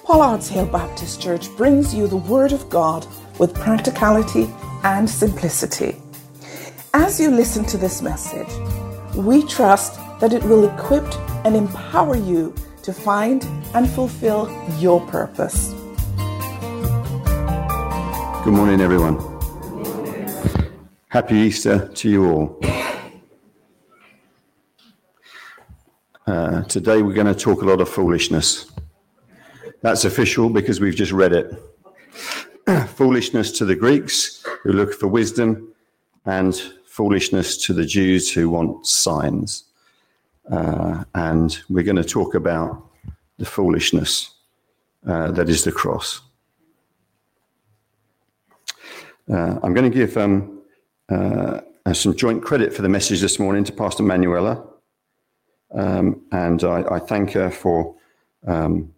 Pollard's Hill Baptist Church brings you the Word of God with practicality and simplicity. As you listen to this message, we trust that it will equip and empower you to find and fulfill your purpose. Good morning, everyone. Happy Easter to you all. Today we're going to talk a lot of foolishness. That's official because we've just read it. Foolishness to the Greeks who look for wisdom, and foolishness to the Jews who want signs. And we're going to talk about the foolishness that is the cross. I'm going to give some joint credit for the message this morning to Pastor Manuela, and I thank her for kind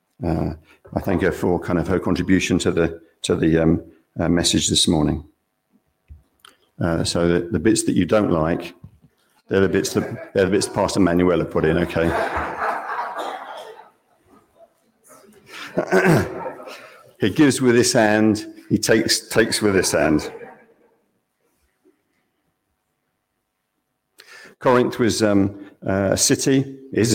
of her contribution to the message this morning. So the bits that you don't like, they're the bits that Pastor Manuela put in. Okay. He gives with his hand. He takes with his hand. Corinth was a city,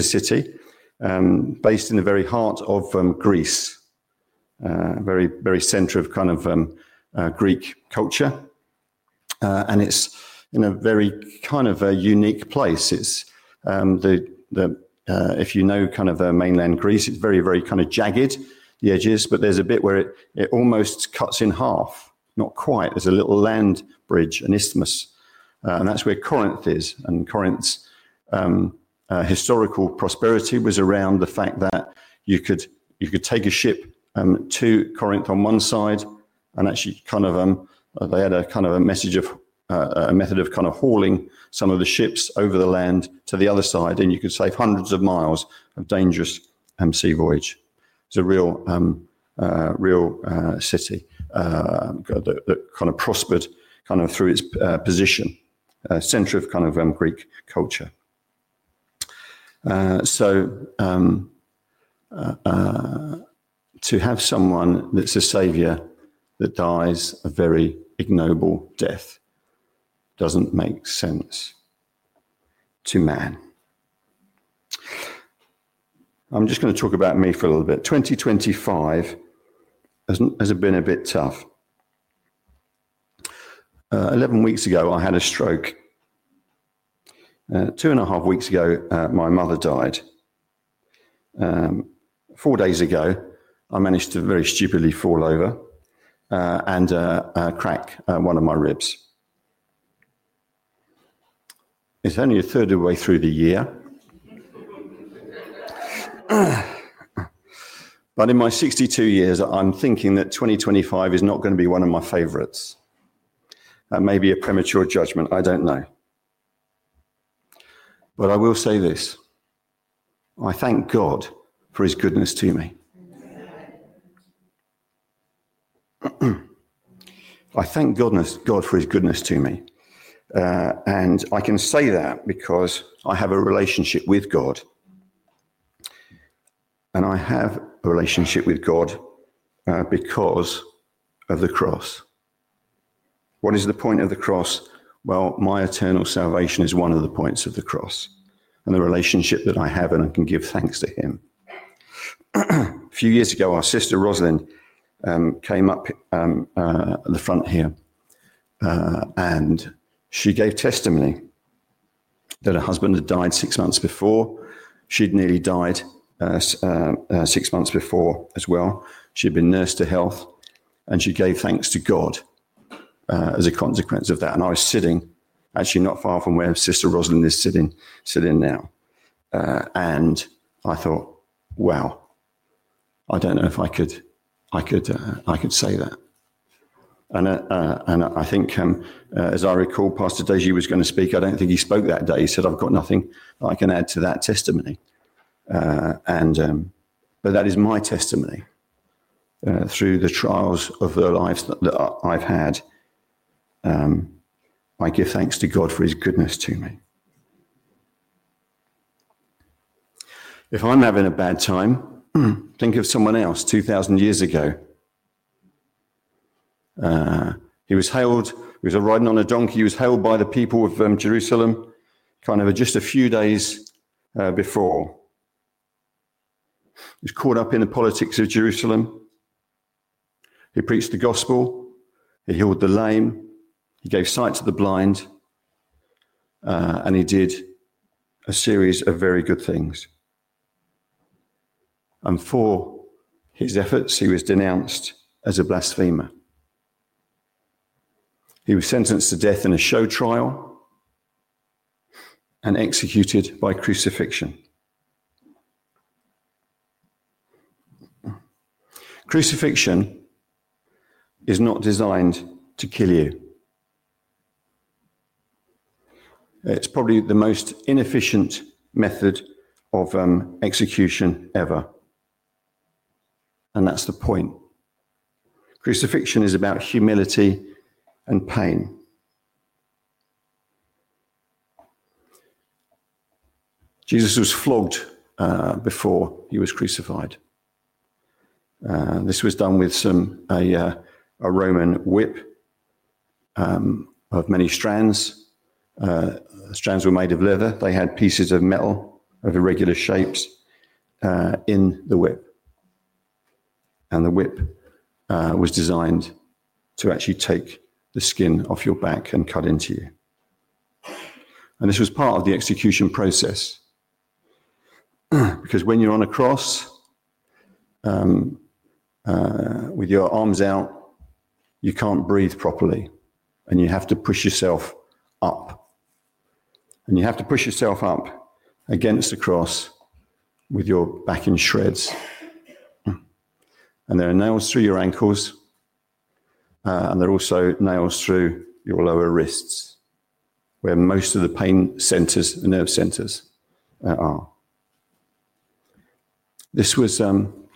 based in the very heart of Greece, very, very center of kind of Greek culture. And it's in a very kind of a unique place. It's if you know kind of mainland Greece, it's very, very kind of jagged, the edges, but there's a bit where it almost cuts in half. Not quite. There's a little land bridge, an isthmus. And that's where Corinth is. And Corinth's historical prosperity was around the fact that you could take a ship to Corinth on one side, and actually kind of they had a kind of a method of kind of hauling some of the ships over the land to the other side, and you could save hundreds of miles of dangerous sea voyage. It's a real city that kind of prospered kind of through its position. Center of kind of Greek culture. So to have someone that's a saviour that dies a very ignoble death doesn't make sense to man. I'm just going to talk about me for a little bit. 2025 has been a bit tough. 11 weeks ago, I had a stroke. 2.5 weeks ago, my mother died. 4 days ago, I managed to very stupidly fall over and crack one of my ribs. It's only a third of the way through the year. But in my 62 years, I'm thinking that 2025 is not going to be one of my favourites. That may be a premature judgment, I don't know. But I will say this. I thank God for his goodness to me. I thank God for his goodness to me. And I can say that because I have a relationship with God. And I have a relationship with God because of the cross. What is the point of the cross? Well, my eternal salvation is one of the points of the cross, and the relationship that I have, and I can give thanks to him. A few years ago, our sister Rosalind came up at the front here, and she gave testimony that her husband had died 6 months before. She'd nearly died 6 months before as well. She'd been nursed to health, and she gave thanks to God as a consequence of that. And I was sitting, actually not far from where Sister Rosalind is sitting now. And I thought, wow, I don't know if I could say that. And I think, as I recall, Pastor Deji was going to speak. I don't think he spoke that day. He said, I've got nothing I can add to that testimony. But that is my testimony through the trials of the lives that I've had. I give thanks to God for his goodness to me. If I'm having a bad time, Think of someone else 2,000 years ago. He was riding on a donkey. He was hailed by the people of Jerusalem kind of just a few days before. He was caught up in the politics of Jerusalem. He preached the gospel. He healed the lame. He gave sight to the blind. And he did a series of very good things. And for his efforts, he was denounced as a blasphemer. He was sentenced to death in a show trial and executed by crucifixion. Crucifixion is not designed to kill you. It's probably the most inefficient method of execution ever. And that's the point. Crucifixion is about humility and pain. Jesus was flogged before he was crucified. This was done with a Roman whip of many strands. Strands were made of leather. They had pieces of metal of irregular shapes in the whip. And the whip was designed to actually take the skin off your back and cut into you. And this was part of the execution process. Because when you're on a cross, with your arms out, you can't breathe properly. And you have to push yourself up. And you have to push yourself up against the cross with your back in shreds. And there are nails through your ankles. And there are also nails through your lower wrists, where most of the pain centers, the nerve centers, are. This was an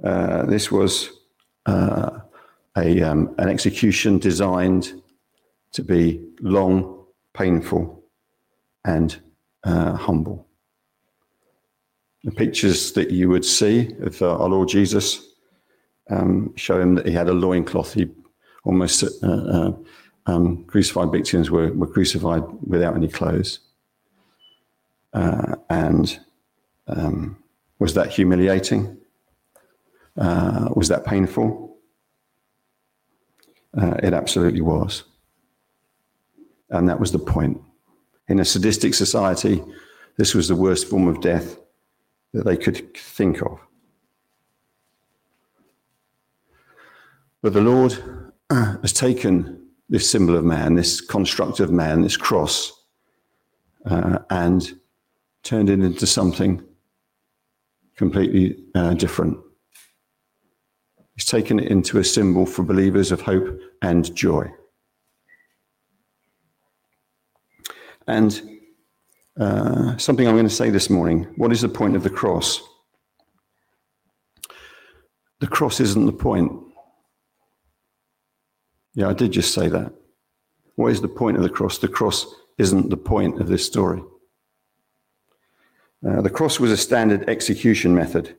execution designed to be long, painful, and humble. The pictures that you would see of our Lord Jesus show him that he had a loincloth. He almost crucified victims were crucified without any clothes. Was that humiliating? Was that painful? It absolutely was. And that was the point. In a sadistic society, this was the worst form of death that they could think of. But the Lord has taken this symbol of man, this construct of man, this cross, and turned it into something completely different. He's taken it into a symbol for believers of hope and joy. And something I'm going to say this morning. What is the point of the cross? The cross isn't the point. Yeah, I did just say that. What is the point of the cross? The cross isn't the point of this story. The cross was a standard execution method.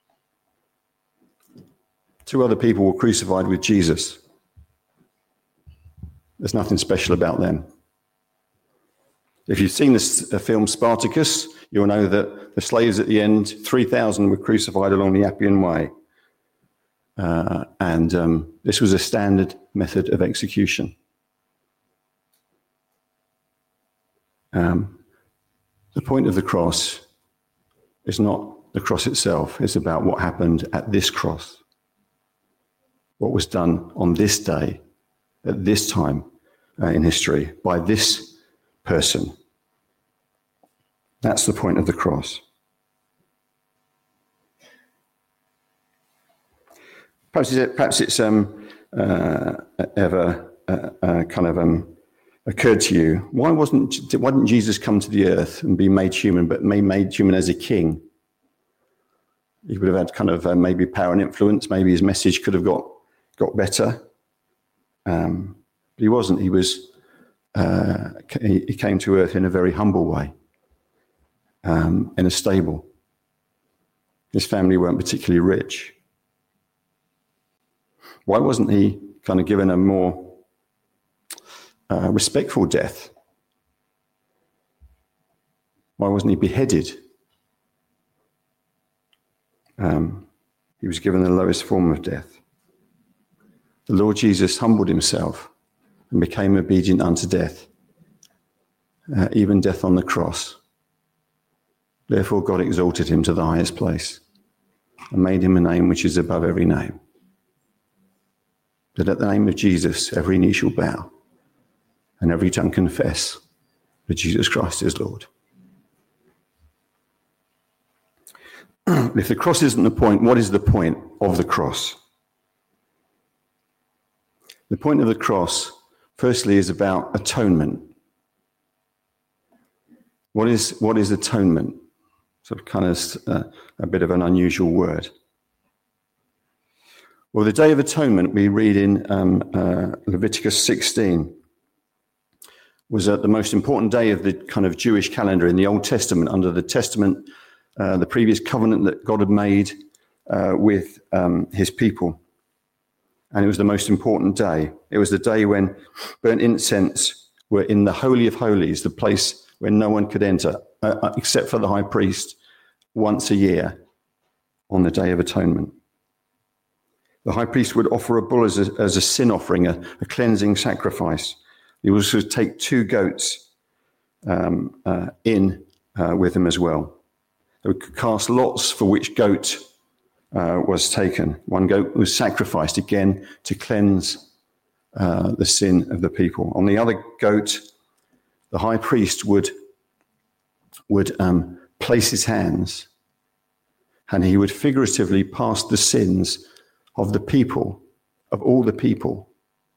2 other people were crucified with Jesus. There's nothing special about them. If you've seen the film Spartacus, you'll know that the slaves at the end, 3,000 were crucified along the Appian Way. This was a standard method of execution. The point of the cross is not the cross itself. It's about what happened at this cross. What was done on this day, at this time in history, by this person. That's the point of the cross. Perhaps it's ever occurred to you, why didn't Jesus come to the earth and be made human, but made human as a king? He would have had maybe power and influence. Maybe his message could have got better. But he wasn't. He came to earth in a very humble way, in a stable. His family weren't particularly rich. Why wasn't he kind of given a more respectful death? Why wasn't he beheaded? He was given the lowest form of death. The Lord Jesus humbled himself and became obedient unto death, even death on the cross. Therefore God exalted him to the highest place and made him a name which is above every name, that at the name of Jesus every knee shall bow and every tongue confess that Jesus Christ is Lord. If the cross isn't the point, what is the point of the cross? The point of the cross, firstly, is about atonement. What is atonement? Sort of kind of a bit of an unusual word. Well, the Day of Atonement we read in Leviticus 16 was the most important day of the kind of Jewish calendar in the Old Testament, under the Testament, the previous covenant that God had made with his people. And it was the most important day. It was the day when burnt incense were in the Holy of Holies, the place where no one could enter, except for the high priest, once a year on the Day of Atonement. The high priest would offer a bull as a sin offering, a cleansing sacrifice. He would also take 2 goats with him as well. They would cast lots for which goat was taken. 1 goat was sacrificed again to cleanse the sin of the people. On the other goat, the high priest would place his hands, and he would figuratively pass the sins of the people, of all the people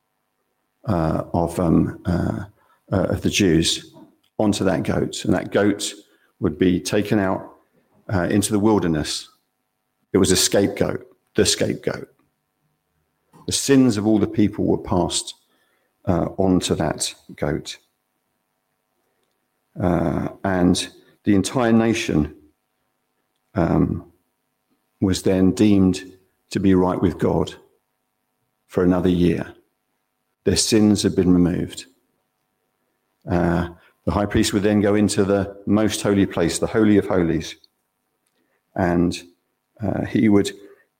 of the Jews, onto that goat, and that goat would be taken out into the wilderness. It was a scapegoat, the scapegoat. The sins of all the people were passed onto that goat. And the entire nation was then deemed to be right with God for another year. Their sins had been removed. The high priest would then go into the most holy place, the Holy of Holies, and he would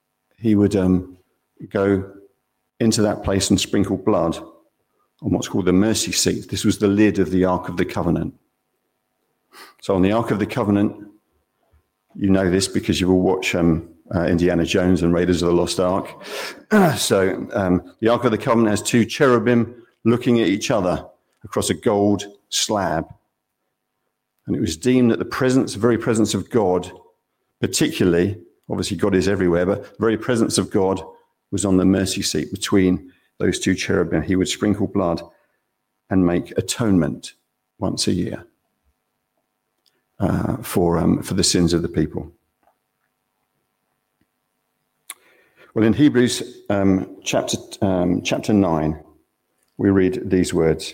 go into that place and sprinkle blood on what's called the mercy seat. This was the lid of the Ark of the Covenant. So on the Ark of the Covenant, you know this because you will watch Indiana Jones and Raiders of the Lost Ark. So the Ark of the Covenant has 2 cherubim looking at each other across a gold slab. And it was deemed that the very presence of God, particularly, obviously God is everywhere, but the very presence of God was on the mercy seat between those 2 cherubim. He would sprinkle blood and make atonement once a year for the sins of the people. Well, in Hebrews chapter 9, we read these words.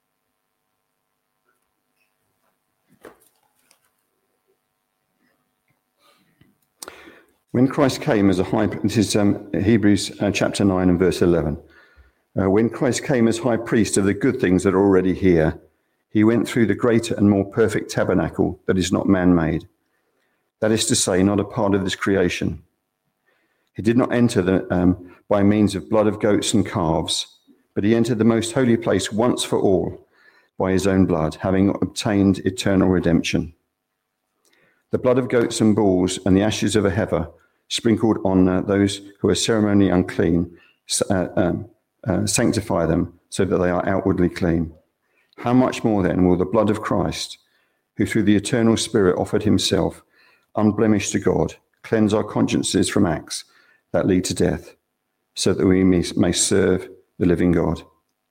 When Christ came as a high, this is Hebrews chapter 9 and verse 11. When Christ came as high priest of the good things that are already here, he went through the greater and more perfect tabernacle that is not man-made. That is to say, not a part of this creation. He did not enter by means of blood of goats and calves, but he entered the most holy place once for all by his own blood, having obtained eternal redemption. The blood of goats and bulls and the ashes of a heifer sprinkled on those who are ceremonially unclean sanctify them so that they are outwardly clean. How much more then will the blood of Christ, who through the eternal Spirit offered himself unblemished to God, cleanse our consciences from acts that lead to death, so that we may serve the living God.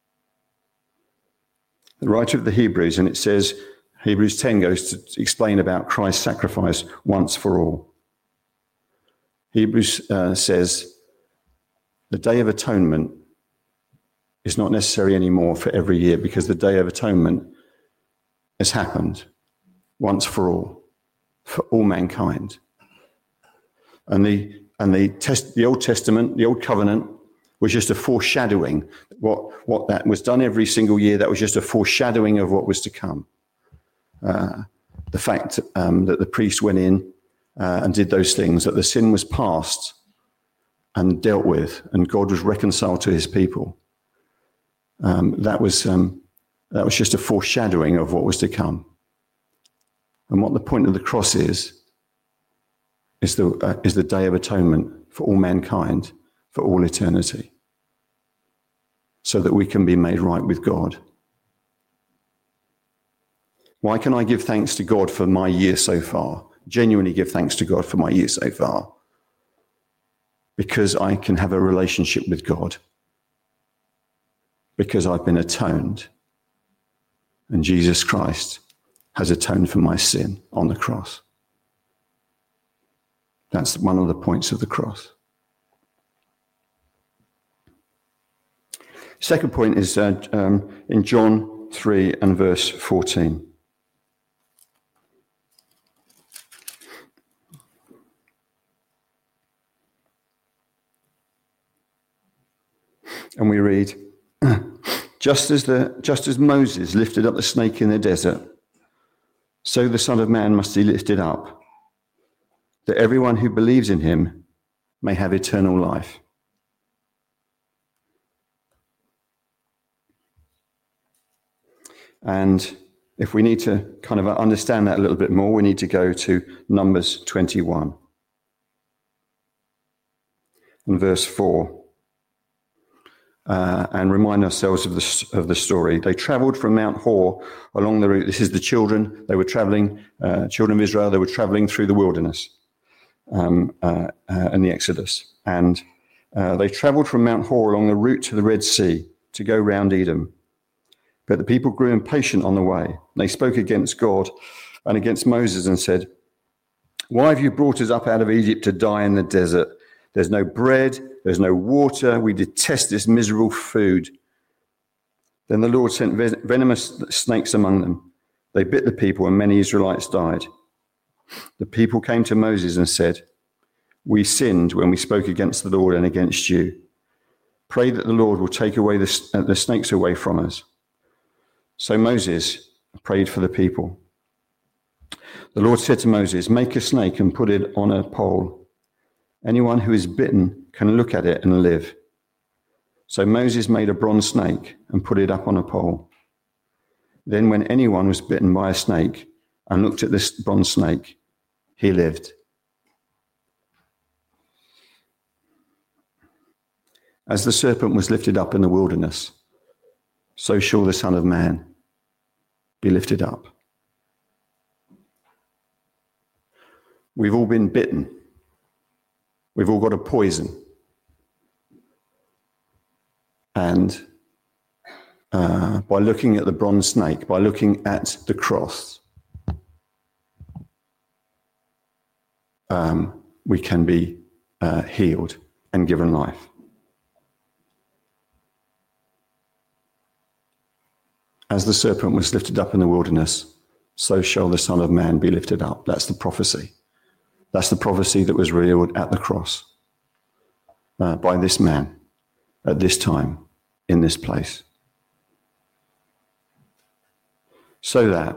The writer of the Hebrews, and it says, Hebrews 10 goes to explain about Christ's sacrifice once for all. Hebrews says the Day of Atonement is not necessary anymore for every year, because the Day of Atonement has happened once for all mankind. And the Old Testament, the Old Covenant, was just a foreshadowing. What that was done every single year, that was just a foreshadowing of what was to come. The fact that the priest went in and did those things, that the sin was past and dealt with, and God was reconciled to his people. That was just a foreshadowing of what was to come. And what the point of the cross is the Day of Atonement for all mankind, for all eternity, so that we can be made right with God. Why can I give thanks to God for my year so far? Genuinely give thanks to God for my year so far. Because I can have a relationship with God. Because I've been atoned. And Jesus Christ has atoned for my sin on the cross. That's one of the points of the cross. Second point is in John 3 and verse 14. And we read, just as Moses lifted up the snake in the desert, so the Son of Man must be lifted up, that everyone who believes in him may have eternal life. And if we need to kind of understand that a little bit more, we need to go to Numbers 21 and verse 4. And remind ourselves of the story. They travelled from Mount Hor along the route. This is the children. They were travelling, children of Israel. They were travelling through the wilderness in the Exodus. And they travelled from Mount Hor along the route to the Red Sea to go round Edom. But the people grew impatient on the way. They spoke against God and against Moses and said, "Why have you brought us up out of Egypt to die in the desert? There's no bread, there's no water. We detest this miserable food." Then the Lord sent venomous snakes among them. They bit the people, and many Israelites died. The people came to Moses and said, "We sinned when we spoke against the Lord and against you. Pray that the Lord will take away the snakes away from us." So Moses prayed for the people. The Lord said to Moses, "Make a snake and put it on a pole. Anyone who is bitten can look at it and live." So Moses made a bronze snake and put it up on a pole. Then when anyone was bitten by a snake and looked at this bronze snake, he lived. As the serpent was lifted up in the wilderness, so shall the Son of Man be lifted up. We've all been bitten. We've all got a poison. And by looking at the bronze snake, by looking at the cross, we can be healed and given life. As the serpent was lifted up in the wilderness, so shall the Son of Man be lifted up. That's the prophecy. That's the prophecy that was revealed at the cross by this man at this time in this place. So that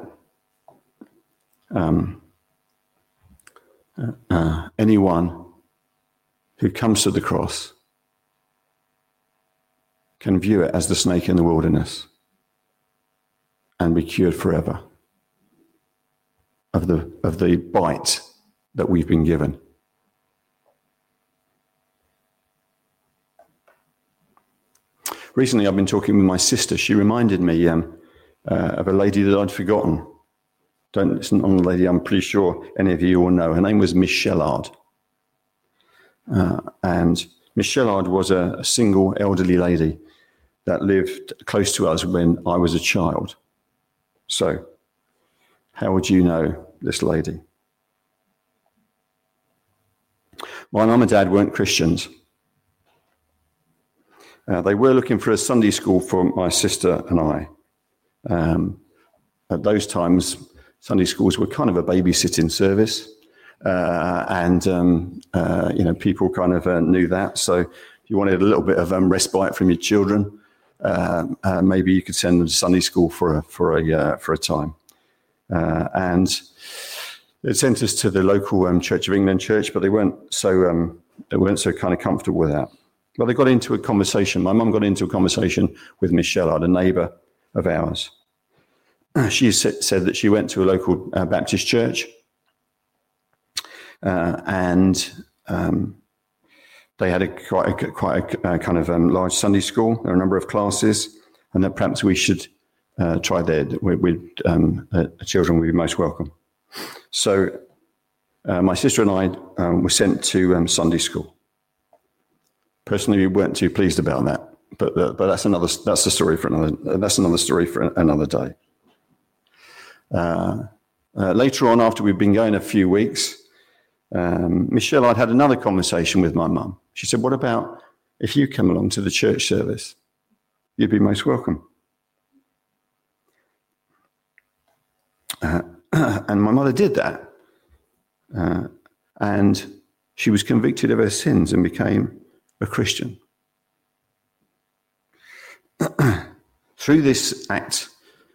anyone who comes to the cross can view it as the snake in the wilderness and be cured forever of the bite that we've been given. Recently, I've been talking with my sister. She reminded me of a lady that I'd forgotten. It's not a lady I'm pretty sure any of you will know. Her name was Miss Shellard. And Miss Shellard was a single elderly lady that lived close to us when I was a child. So, how would you know this lady? My mum and dad weren't Christians. They were looking for a Sunday school for my sister and I. At those times, Sunday schools were kind of a babysitting service. People kind of knew that. So if you wanted a little bit of respite from your children, maybe you could send them to Sunday school for a time. And it sent us to the local Church of England church, but they weren't so kind of comfortable with that. Well, they got into a conversation. My mum got into a conversation with Miss Shellard, a neighbour of ours. She said that she went to a local Baptist church, and they had quite a kind of large Sunday school. There were a number of classes, and that perhaps we should try there. Children would be most welcome. So my sister and I were sent to Sunday school. Personally, we weren't too pleased about that, but that's another story for another day. Later on, after we'd been going a few weeks, Miss Shellard had another conversation with my mum. She said, "What about if you come along to the church service? You'd be most welcome." And my mother did that. And she was convicted of her sins and became a Christian. Through this act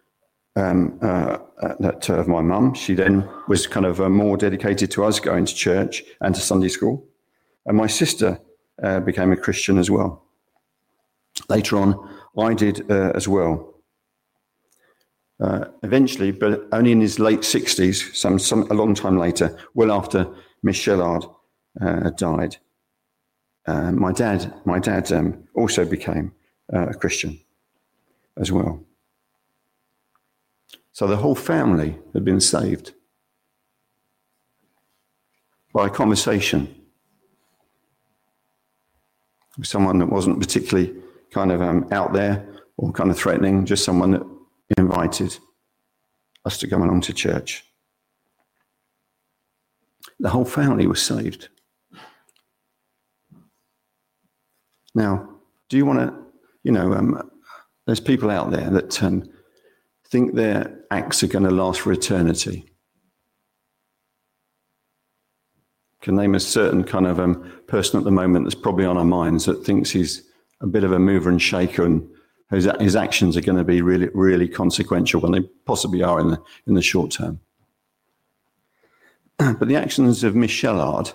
of my mum, she then was kind of more dedicated to us going to church and to Sunday school. And my sister became a Christian as well. Later on, I did as well. Eventually, but only in his late 60s, a long time later, well after Miss Shellard died, my dad also became a Christian as well. So the whole family had been saved by a conversation with someone that wasn't particularly kind of out there or kind of threatening, just someone that invited us to come along to church. The whole family was saved. Now, do you want to, there's people out there that think their acts are going to last for eternity. Can name a certain kind of person at the moment that's probably on our minds that thinks he's a bit of a mover and shaker, and his actions are going to be really, really consequential when they possibly are in the short term. But the actions of Miss Shellard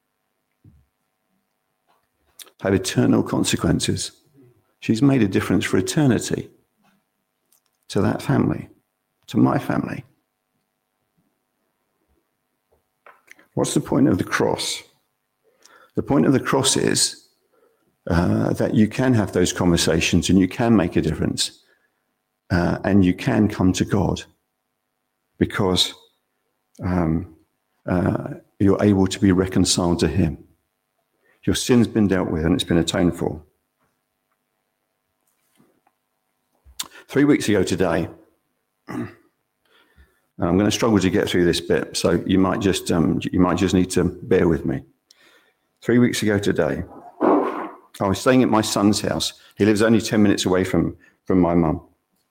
have eternal consequences. She's made a difference for eternity to that family, to my family. What's the point of the cross? The point of the cross is that you can have those conversations and you can make a difference and you can come to God because you're able to be reconciled to him. Your sin's been dealt with and it's been atoned for. 3 weeks ago today, I'm going to struggle to get through this bit, so you might just need to bear with me. 3 weeks ago today, I was staying at my son's house. He lives only 10 minutes away from my mum.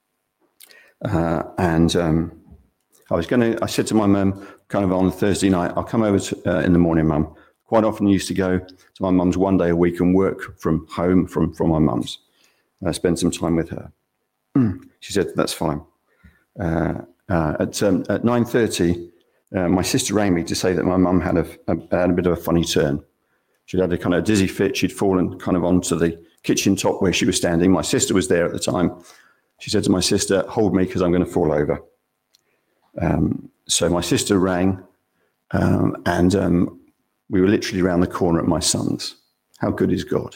I said to my mum kind of on Thursday night, I'll come over in the morning, Mum. Quite often I used to go to my mum's one day a week and work from home from my mum's. Spend some time with her. She said, that's fine. At 9:30, my sister rang me to say that my mum had a bit of a funny turn. She'd had a kind of dizzy fit. She'd fallen kind of onto the kitchen top where she was standing. My sister was there at the time. She said to my sister, hold me because I'm going to fall over. So my sister rang and we were literally around the corner at my son's. How good is God?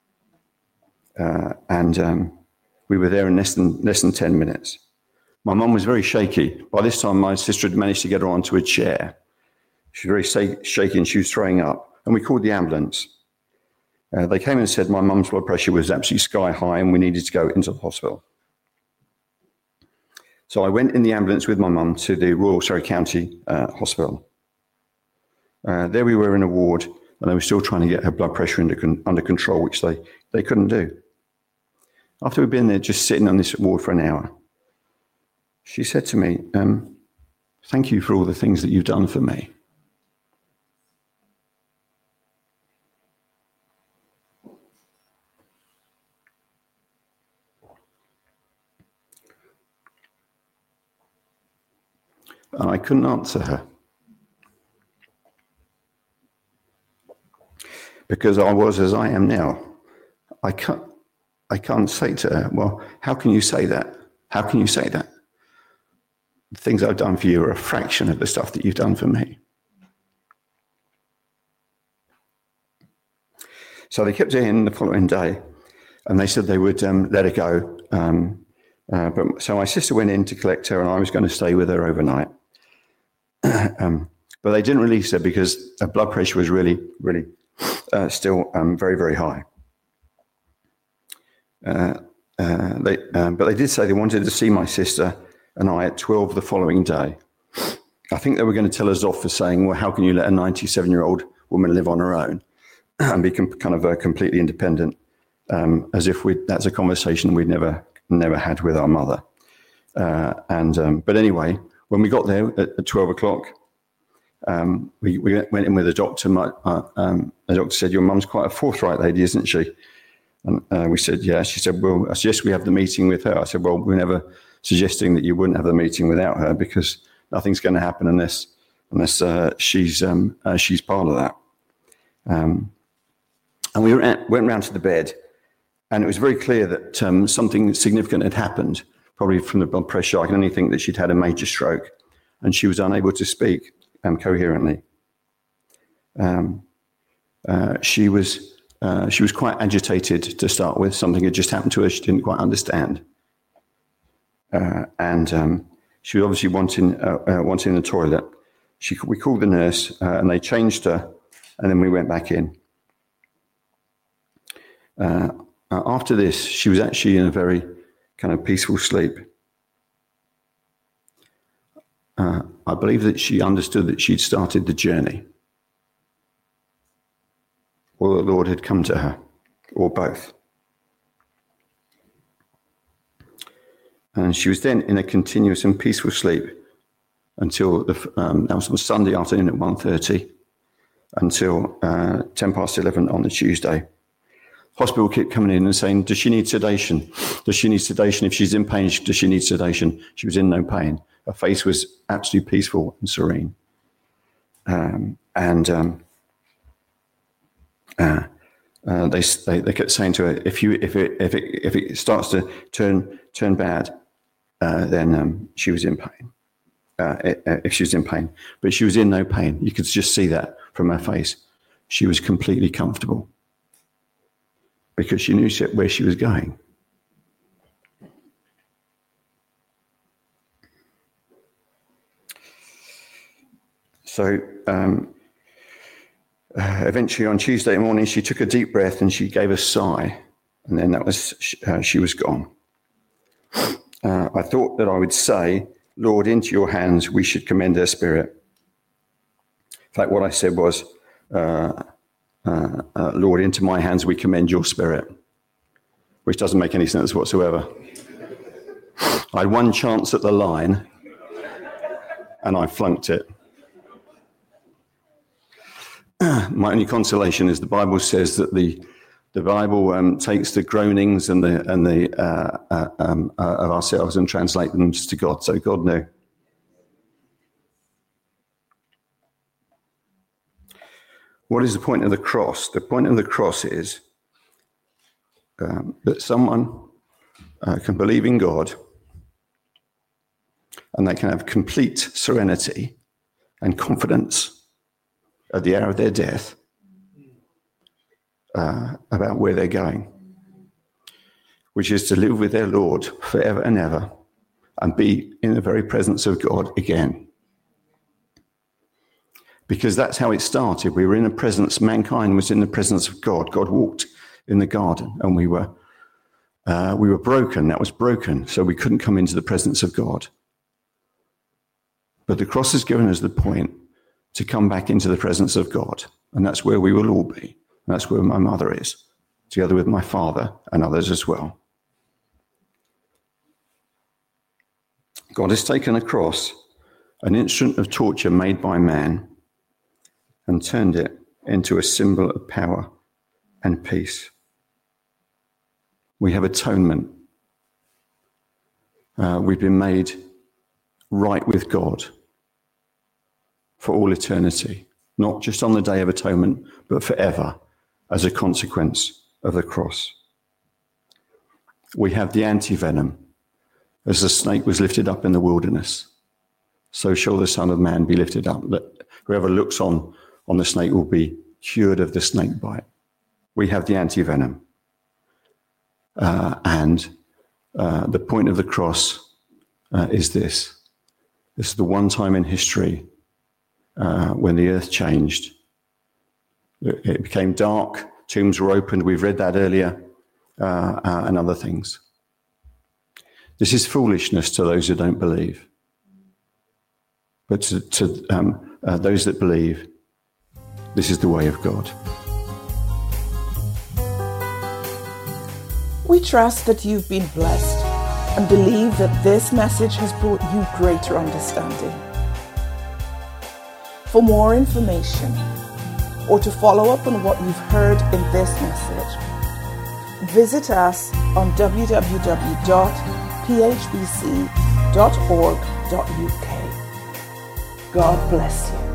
We were there in less than 10 minutes. My mum was very shaky. By this time, my sister had managed to get her onto a chair. She was very shaky and she was throwing up. And we called the ambulance. They came and said my mum's blood pressure was absolutely sky high and we needed to go into the hospital. So I went in the ambulance with my mum to the Royal Surrey County Hospital. There we were in a ward and they were still trying to get her blood pressure under control, which they couldn't do. After we'd been there just sitting on this ward for an hour, she said to me, thank you for all the things that you've done for me. And I couldn't answer her. Because I was as I am now. I can't say to her, well, how can you say that? How can you say that? The things I've done for you are a fraction of the stuff that you've done for me. So they kept her in the following day, and they said they would let her go. So my sister went in to collect her, and I was going to stay with her overnight. But they didn't release her because her blood pressure was really, really still very, very high. But they did say they wanted to see my sister and I at 12 the following day. I think they were going to tell us off for saying, well, how can you let a 97-year-old woman live on her own and be kind of completely independent, as if that's a conversation we'd never had with our mother. But anyway, when we got there at 12 o'clock, we went in with the doctor. The doctor said, your mum's quite a forthright lady, isn't she? And we said, yeah. She said, well, I suggest we have the meeting with her. I said, well, we're never suggesting that you wouldn't have the meeting without her, because nothing's going to happen unless she's part of that. And we went round to the bed, and it was very clear that something significant had happened, probably from the blood pressure. I can only think that she'd had a major stroke, and she was unable to speak coherently. She was quite agitated to start with. Something had just happened to her she didn't quite understand. She was obviously wanting the toilet. We called the nurse, and they changed her, and then we went back in. After this, she was actually in a very kind of peaceful sleep. I believe that she understood that she'd started the journey, or the Lord had come to her, or both. And she was then in a continuous and peaceful sleep until that was on Sunday afternoon at 1:30 until 11:10 on the Tuesday. Hospital kept coming in and saying, does she need sedation? Does she need sedation? If she's in pain, does she need sedation? She was in no pain. Her face was absolutely peaceful and serene. They kept saying to her, if it starts to turn bad, then she was in pain. If she was in pain, but she was in no pain. You could just see that from her face. She was completely comfortable because she knew where she was going. So eventually on Tuesday morning, she took a deep breath and she gave a sigh, and then she was gone. I thought that I would say, Lord, into your hands we should commend her spirit. In fact, what I said was, Lord, into my hands we commend your spirit, which doesn't make any sense whatsoever. I had one chance at the line and I flunked it. My only consolation is the Bible says that the Bible takes the groanings and the of ourselves and translate them to God. So God knew. What is the point of the cross? The point of the cross is that someone can believe in God and they can have complete serenity and confidence at the hour of their death about where they're going, which is to live with their Lord forever and ever and be in the very presence of God again. Because that's how it started. We were in the presence, mankind was in the presence of God. God walked in the garden and we were broken. That was broken, so we couldn't come into the presence of God. But the cross has given us the point to come back into the presence of God. And that's where we will all be. And that's where my mother is, together with my father and others as well. God has taken a cross, an instrument of torture made by man, and turned it into a symbol of power and peace. We have atonement. We've been made right with God for all eternity, not just on the Day of Atonement, but forever as a consequence of the cross. We have the anti-venom. As the snake was lifted up in the wilderness, so shall the Son of Man be lifted up, that whoever looks on the snake will be cured of the snake bite. We have the anti-venom. And the point of the cross is this. This is the one time in history when the earth changed. It became dark, tombs were opened, we've read that earlier, and other things. This is foolishness to those who don't believe. But to those that believe, this is the way of God. We trust that you've been blessed and believe that this message has brought you greater understanding. For more information or to follow up on what you've heard in this message, visit us on www.phbc.org.uk. God bless you.